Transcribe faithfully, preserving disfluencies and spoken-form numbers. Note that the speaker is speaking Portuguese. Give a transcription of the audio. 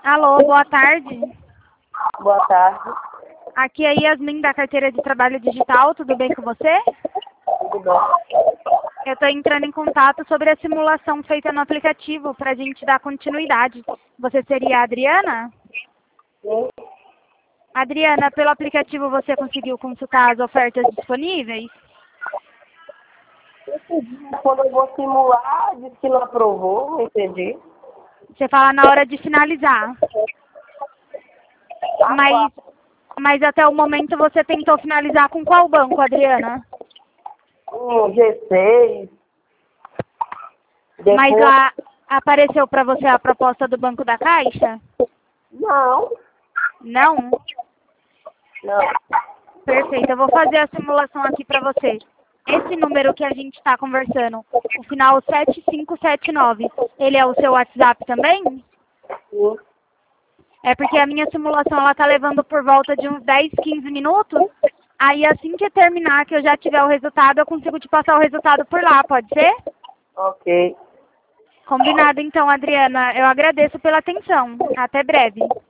Alô, boa tarde. Boa tarde, Aqui é a Yasmin da Carteira de Trabalho Digital, tudo bem com você? tudo bom? Eu estou entrando em contato sobre a simulação feita no aplicativo para a gente dar continuidade. Você seria a Adriana? Sim. Adriana, pelo aplicativo você conseguiu consultar as ofertas disponíveis? Quando eu vou simular, diz que não aprovou, não entendi. Você fala na hora de finalizar. Tá Mas, mas até o momento você tentou finalizar com qual banco, Adriana? Um G seis. Depois... Mas lá apareceu para você a proposta do Banco da Caixa? Não, Não? não. Perfeito, eu vou fazer a simulação aqui para você. Esse número que a gente está conversando, o final sete cinco sete nove, ele é o seu WhatsApp também? Sim. É porque a minha simulação ela tá levando por volta de uns dez, quinze minutos. Aí assim que terminar, que eu já tiver o resultado, eu consigo te passar o resultado por lá, pode ser? Ok. Combinado então, Adriana. Eu agradeço pela atenção. Até breve.